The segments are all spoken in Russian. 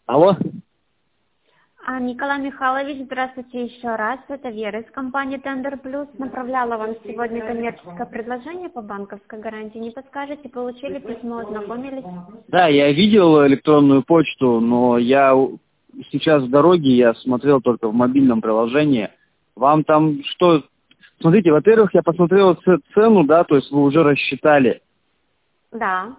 Алло? Николай Михайлович, здравствуйте еще раз. Это Вера из компании Тендер Плюс. Направляла вам сегодня коммерческое предложение по банковской гарантии. Не подскажете, получили письмо, ознакомились? Да, я видел электронную почту, но я сейчас в дороге, я смотрел только в мобильном приложении. Вам там что? Смотрите, во-первых, я посмотрел цену, да, то есть вы уже рассчитали. Да.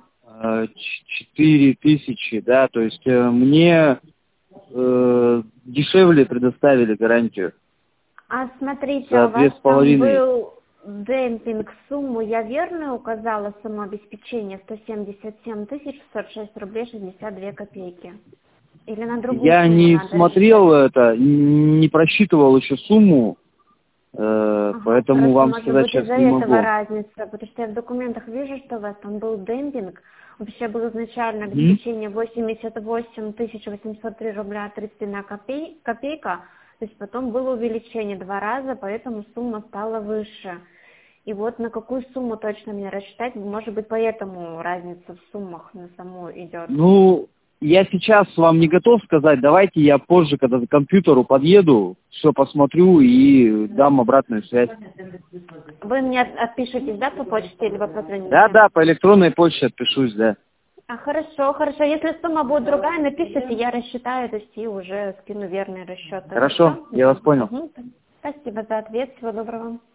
4000, да, то есть мне дешевле предоставили гарантию. Смотрите, За у вас там 2,5. был демпинг сумму. Я верно указала сумму обеспечения 177 606 рублей 62 копейки? Или на другую Я сумму не надо смотрел рассчитать? это, не просчитывал еще сумму, Ага, поэтому хорошо, вам может сказать быть сейчас из-за не этого могу. разница, потому что я в документах вижу, что у вас там был демпинг, вообще было изначально Мгм. обеспечение 88 803 рубля 31 копейка, то есть потом было увеличение 2 раза, поэтому сумма стала выше. И вот на какую сумму точно мне рассчитать, может быть поэтому разница в суммах на саму идет. Ну, я сейчас вам не готов сказать, давайте я позже, когда к компьютеру подъеду, все посмотрю и дам обратную связь. Вы мне отпишитесь, да, по почте или вы позвоните? Да, по электронной почте отпишусь, да. Хорошо, хорошо. Если сумма будет другая, напишите, я рассчитаю, то есть и уже скину верный расчет. Хорошо, я вас понял. Спасибо за ответ. Всего доброго.